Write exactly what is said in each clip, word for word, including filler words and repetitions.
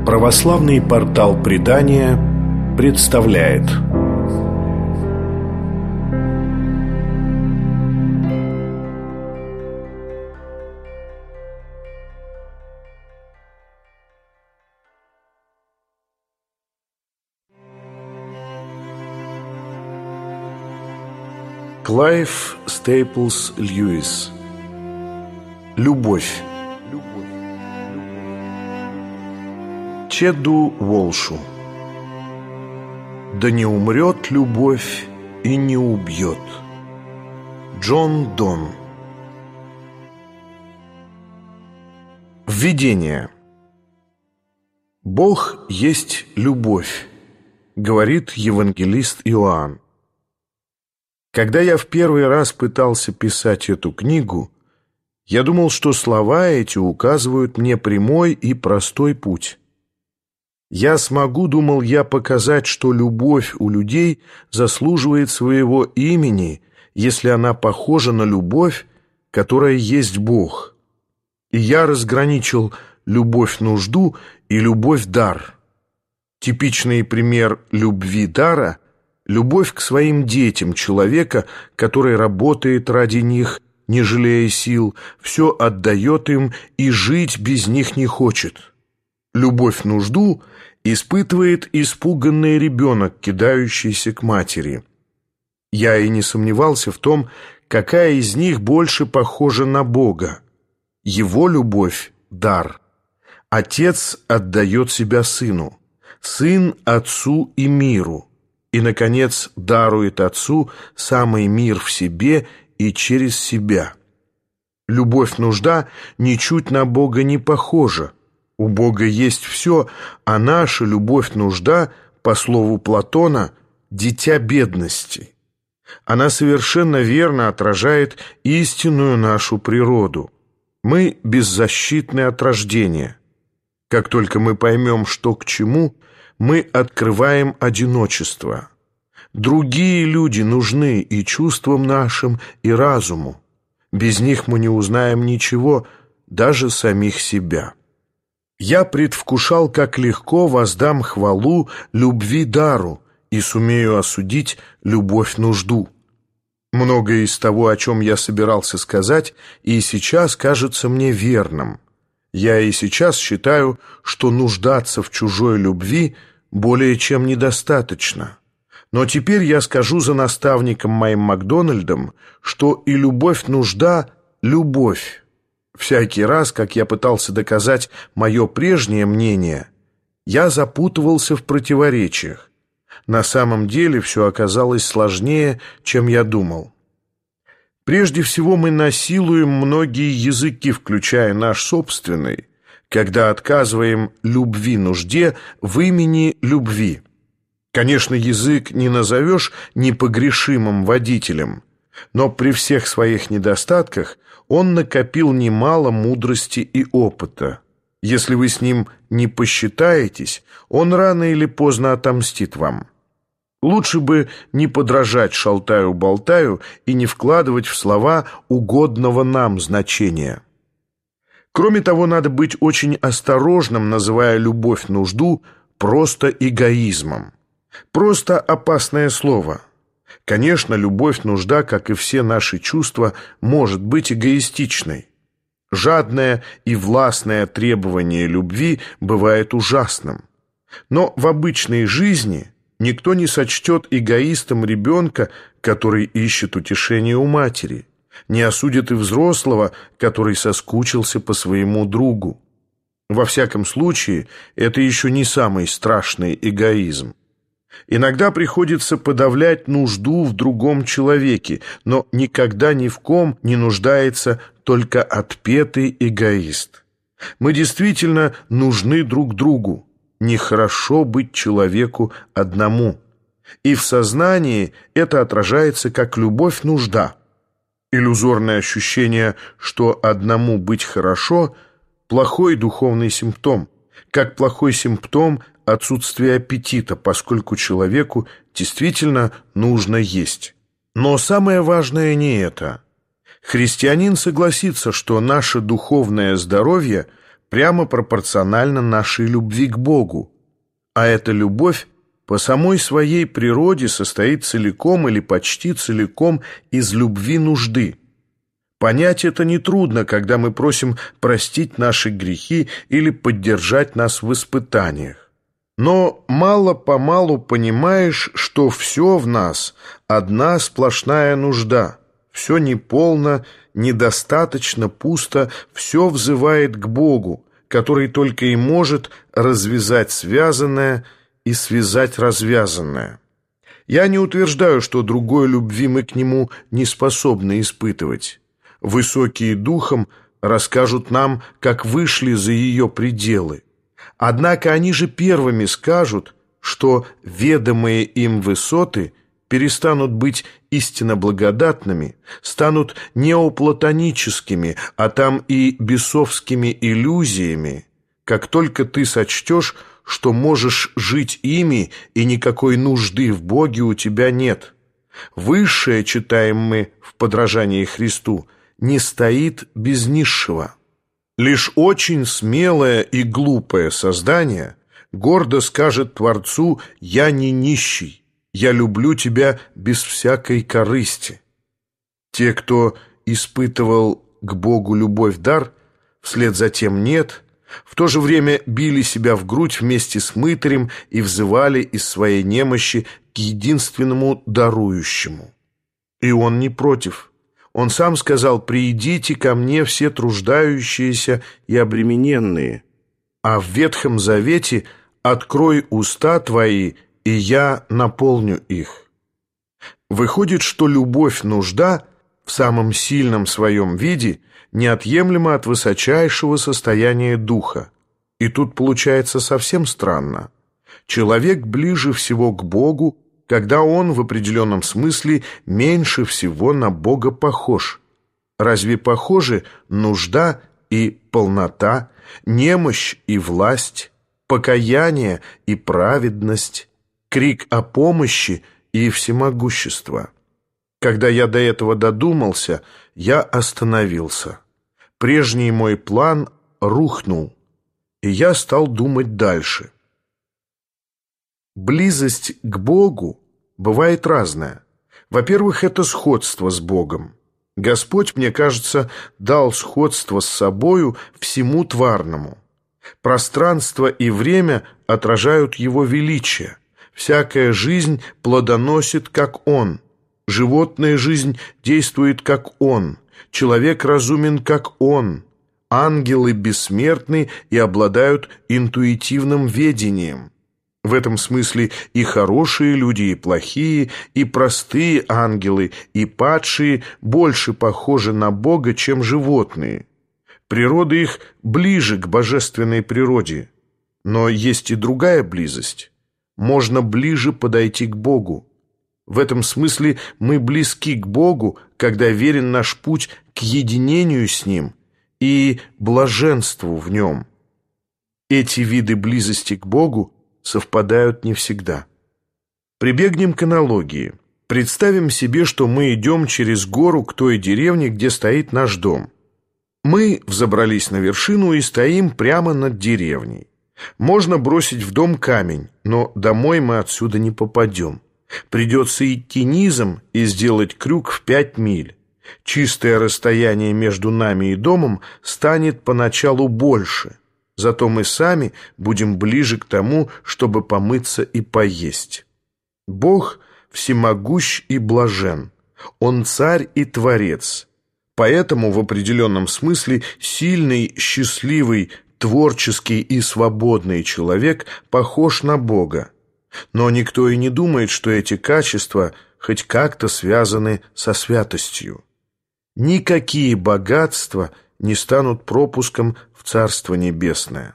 Православный портал Предания представляет. Клайв Стейплс Льюис. Любовь. Чеду Волшу. Да не умрет любовь и не убьет. Джон Донн. Введение. Бог есть любовь, говорит евангелист Иоанн. Когда я в первый раз пытался писать эту книгу, я думал, что слова эти указывают мне прямой и простой путь. Я смогу, думал я, показать, что любовь у людей заслуживает своего имени, если она похожа на любовь, которая есть Бог. И я разграничил любовь-нужду и любовь-дар. Типичный пример любви-дара — любовь к своим детям человека, который работает ради них, не жалея сил, все отдает им и жить без них не хочет. Любовь-нужду испытывает испуганный ребенок, кидающийся к матери. Я и не сомневался в том, какая из них больше похожа на Бога. Его любовь — дар. Отец отдает себя сыну, сын — отцу и миру. И, наконец, дарует Отцу самый мир в себе и через себя. Любовь-нужда ничуть на Бога не похожа. У Бога есть все, а наша любовь-нужда, по слову Платона, дитя бедности. Она совершенно верно отражает истинную нашу природу. Мы беззащитны от рождения. Как только мы поймем, что к чему, мы открываем одиночество. Другие люди нужны и чувствам нашим, и разуму. Без них мы не узнаем ничего, даже самих себя. Я предвкушал, как легко воздам хвалу любви-дару и сумею осудить любовь-нужду. Многое из того, о чем я собирался сказать, и сейчас кажется мне верным. Я и сейчас считаю, что нуждаться в чужой любви более чем недостаточно. Но теперь я скажу за наставником моим Макдональдом, что и любовь-нужда — любовь. Всякий раз, как я пытался доказать мое прежнее мнение, я запутывался в противоречиях. На самом деле все оказалось сложнее, чем я думал. Прежде всего, мы насилуем многие языки, включая наш собственный, когда отказываем любви-нужде в имени любви. Конечно, язык не назовешь непогрешимым водителем, но при всех своих недостатках он накопил немало мудрости и опыта. Если вы с ним не посчитаетесь, он рано или поздно отомстит вам. Лучше бы не подражать шалтаю-болтаю и не вкладывать в слова угодного нам значения. Кроме того, надо быть очень осторожным, называя любовь-нужду просто эгоизмом. Просто опасное слово. Конечно, любовь-нужда, как и все наши чувства, может быть эгоистичной. Жадное и властное требование любви бывает ужасным. Но в обычной жизни никто не сочтет эгоистом ребенка, который ищет утешение у матери, не осудит и взрослого, который соскучился по своему другу. Во всяком случае, это еще не самый страшный эгоизм. Иногда приходится подавлять нужду в другом человеке, но никогда ни в ком не нуждается только отпетый эгоист. Мы действительно нужны друг другу. Нехорошо быть человеку одному. И в сознании это отражается как любовь-нужда. Иллюзорное ощущение, что одному быть хорошо – плохой духовный симптом, как плохой симптом отсутствие аппетита, поскольку человеку действительно нужно есть. Но самое важное не это. Христианин согласится, что наше духовное здоровье прямо пропорциональна нашей любви к Богу, а эта любовь по самой своей природе состоит целиком или почти целиком из любви нужды. Понять это нетрудно, когда мы просим простить наши грехи или поддержать нас в испытаниях. Но мало-помалу понимаешь, что все в нас одна сплошная нужда, все неполно, недостаточно, пусто, все взывает к Богу, который только и может развязать связанное и связать развязанное. Я не утверждаю, что другой любви мы к Нему не способны испытывать. Высокие духом расскажут нам, как вышли за ее пределы. Однако они же первыми скажут, что ведомые им высоты перестанут быть истинно благодатными, станут неоплатоническими, а там и бесовскими иллюзиями, как только ты сочтешь, что можешь жить ими, и никакой нужды в Боге у тебя нет. Высшее, читаем мы в подражании Христу, не стоит без низшего. Лишь очень смелое и глупое создание гордо скажет Творцу: «Я не нищий, я люблю тебя без всякой корысти». Те, кто испытывал к Богу любовь-дар, вслед за тем нет, в то же время били себя в грудь вместе с мытарем и взывали из своей немощи к единственному дарующему. И он не против. Он сам сказал: «Приидите ко мне все труждающиеся и обремененные». А в Ветхом Завете: «Открой уста твои, и я наполню их». Выходит, что любовь-нужда в самом сильном своем виде неотъемлема от высочайшего состояния духа. И тут получается совсем странно. Человек ближе всего к Богу, когда он в определенном смысле меньше всего на Бога похож. Разве похожи нужда и полнота, немощь и власть, покаяние и праведность, крик о помощи и всемогущество? Когда я до этого додумался, я остановился. Прежний мой план рухнул, и я стал думать дальше. Близость к Богу бывает разная. Во-первых, это сходство с Богом. Господь, мне кажется, дал сходство с собою всему тварному. Пространство и время отражают Его величие. Всякая жизнь плодоносит, как Он. Животная жизнь действует, как Он. Человек разумен, как Он. Ангелы бессмертны и обладают интуитивным ведением. В этом смысле и хорошие люди, и плохие, и простые ангелы, и падшие больше похожи на Бога, чем животные. Природа их ближе к божественной природе. Но есть и другая близость. Можно ближе подойти к Богу. В этом смысле мы близки к Богу, когда верен наш путь к единению с Ним и блаженству в Нем. Эти виды близости к Богу совпадают не всегда. Прибегнем к аналогии. Представим себе, что мы идем через гору к той деревне, где стоит наш дом. Мы взобрались на вершину и стоим прямо над деревней. Можно бросить в дом камень, но домой мы отсюда не попадем. Придется идти низом и сделать крюк в пять миль. Чистое расстояние между нами и домом станет поначалу больше. Зато мы сами будем ближе к тому, чтобы помыться и поесть. Бог всемогущ и блажен. Он царь и творец. Поэтому в определенном смысле сильный, счастливый, творческий и свободный человек похож на Бога. Но никто и не думает, что эти качества хоть как-то связаны со святостью. Никакие богатства не станут пропуском в Царство Небесное.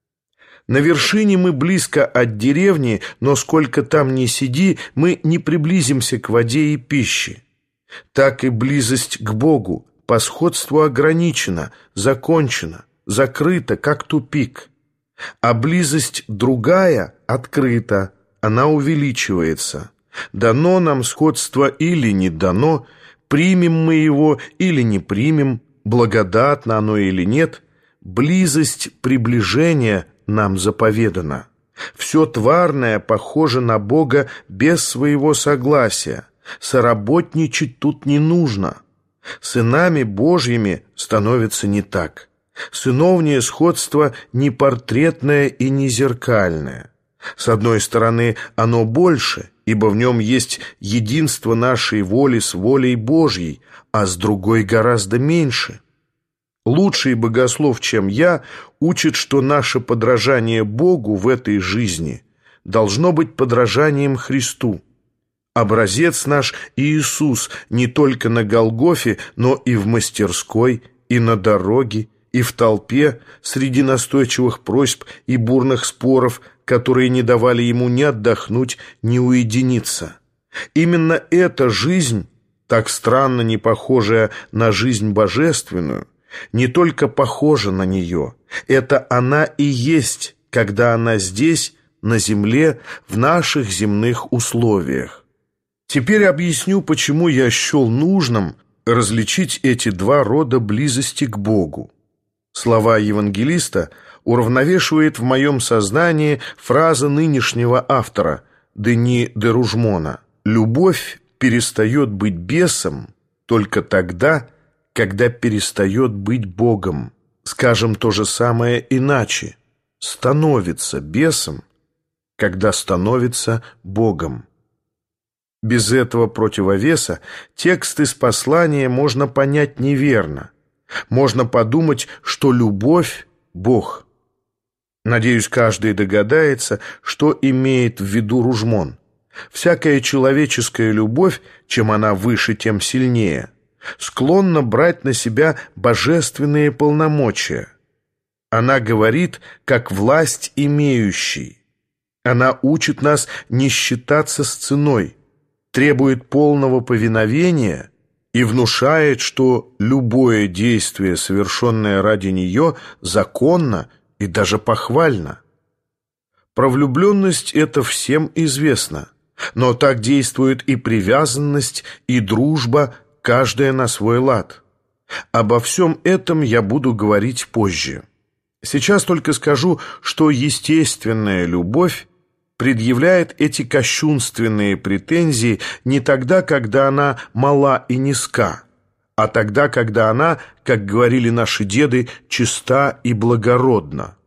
На вершине мы близко от деревни, но сколько там ни сиди, мы не приблизимся к воде и пище. Так и близость к Богу по сходству ограничена, закончена, закрыта, как тупик. А близость другая открыта, она увеличивается. Дано нам сходство или не дано, примем мы его или не примем, благодатно оно или нет, близость приближения нам заповедана. Все тварное похоже на Бога без своего согласия. Соработничать тут не нужно. Сынами Божьими становится не так. Сыновнее сходство не портретное и не зеркальное. С одной стороны, оно больше, ибо в нем есть единство нашей воли с волей Божьей, а с другой гораздо меньше. Лучший богослов, чем я, учит, что наше подражание Богу в этой жизни должно быть подражанием Христу. Образец наш Иисус не только на Голгофе, но и в мастерской, и на дороге, и в толпе, среди настойчивых просьб и бурных споров, которые не давали ему ни отдохнуть, ни уединиться. Именно эта жизнь, так странно не похожая на жизнь божественную, не только похожа на нее, это она и есть, когда она здесь, на земле, в наших земных условиях. Теперь объясню, почему я счел нужным различить эти два рода близости к Богу. Слова евангелиста уравновешивает в моем сознании фраза нынешнего автора Дени де Ружмона: «Любовь перестает быть бесом только тогда, когда перестает быть Богом». Скажем то же самое иначе: становится бесом, когда становится Богом. Без этого противовеса текст из послания можно понять неверно. Можно подумать, что любовь – Бог. Надеюсь, каждый догадается, что имеет в виду Ружмон. Всякая человеческая любовь, чем она выше, тем сильнее, склонна брать на себя божественные полномочия. Она говорит, как власть имеющий. Она учит нас не считаться с ценой, требует полного повиновения и внушает, что любое действие, совершенное ради нее, законно и даже похвально. Про влюбленность это всем известно, но так действует и привязанность, и дружба, каждая на свой лад. Обо всем этом я буду говорить позже. Сейчас только скажу, что естественная любовь предъявляет эти кощунственные претензии не тогда, когда она мала и низка, а тогда, когда она, как говорили наши деды, чиста и благородна.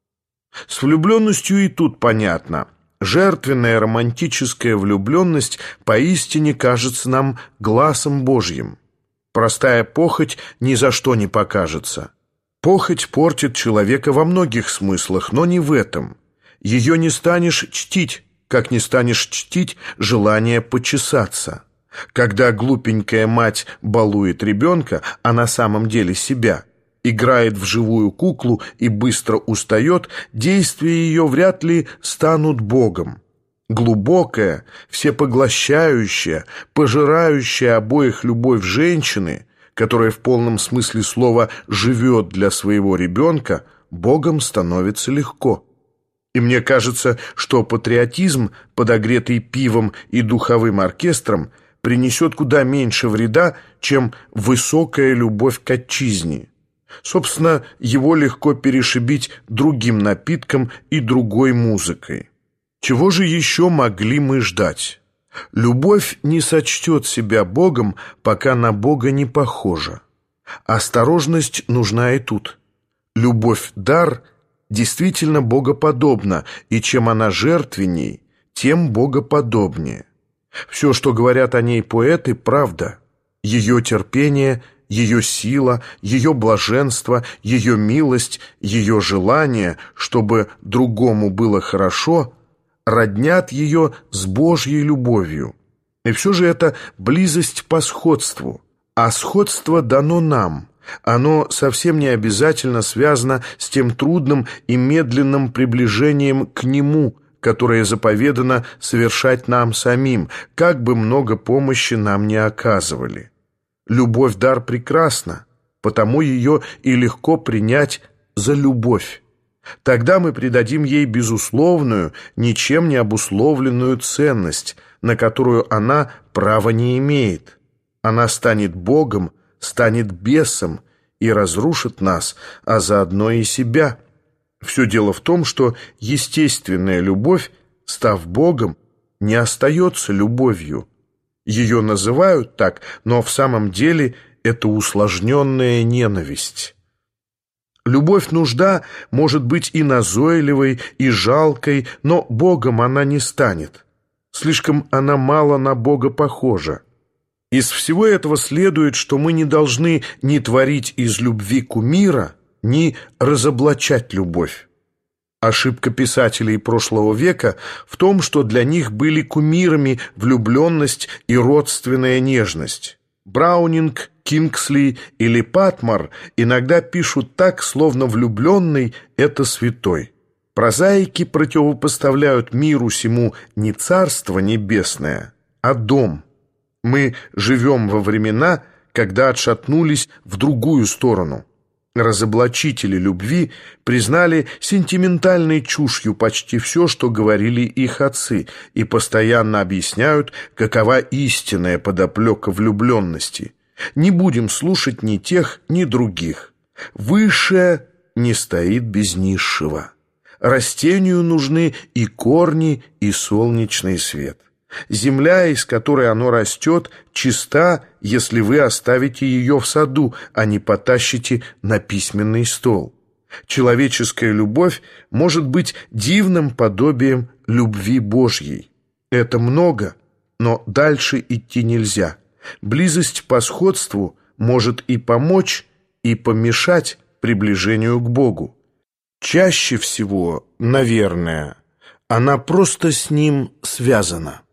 С влюбленностью и тут понятно. Жертвенная романтическая влюбленность поистине кажется нам гласом Божьим. Простая похоть ни за что не покажется. Похоть портит человека во многих смыслах, но не в этом. Ее не станешь чтить, как не станешь чтить желание почесаться. Когда глупенькая мать балует ребенка, а на самом деле себя, играет в живую куклу и быстро устает, действия ее вряд ли станут Богом. Глубокая, всепоглощающая, пожирающая обоих любовь женщины, которая в полном смысле слова живет для своего ребенка, Богом становится легко. И мне кажется, что патриотизм, подогретый пивом и духовым оркестром, принесет куда меньше вреда, чем высокая любовь к отчизне. Собственно, его легко перешибить другим напитком и другой музыкой. Чего же еще могли мы ждать? Любовь не сочтет себя Богом, пока на Бога не похожа. Осторожность нужна и тут. Любовь-дар действительно богоподобна, и чем она жертвенней, тем богоподобнее. Все, что говорят о ней поэты, правда. Ее терпение, ее сила, ее блаженство, ее милость, ее желание, чтобы другому было хорошо, роднят ее с Божьей любовью. И все же это близость по сходству, а сходство дано нам. Оно совсем не обязательно связано с тем трудным и медленным приближением к Нему, которое заповедано совершать нам самим, как бы много помощи нам не оказывали. Любовь – дар прекрасна, потому ее и легко принять за любовь. Тогда мы придадим ей безусловную, ничем не обусловленную ценность, на которую она права не имеет. Она станет Богом, станет бесом, и разрушит нас, а заодно и себя. Все дело в том, что естественная любовь, став Богом, не остается любовью. Ее называют так, но в самом деле это усложненная ненависть. Любовь-нужда может быть и назойливой, и жалкой, но Богом она не станет. Слишком она мало на Бога похожа. Из всего этого следует, что мы не должны ни творить из любви кумира, ни разоблачать любовь. Ошибка писателей прошлого века в том, что для них были кумирами влюбленность и родственная нежность. Браунинг, Кингсли или Патмор иногда пишут так, словно влюбленный — это святой. Прозаики противопоставляют миру сему не царство небесное, а дом. Мы живем во времена, когда отшатнулись в другую сторону. Разоблачители любви признали сентиментальной чушью почти все, что говорили их отцы, и постоянно объясняют, какова истинная подоплека влюбленности. Не будем слушать ни тех, ни других. Высшее не стоит без низшего. Растению нужны и корни, и солнечный свет. Земля, из которой оно растет, чиста, если вы оставите ее в саду, а не потащите на письменный стол. Человеческая любовь может быть дивным подобием любви Божьей. Это много, но дальше идти нельзя. Близость по сходству может и помочь, и помешать приближению к Богу. Чаще всего, наверное, она просто с Ним связана.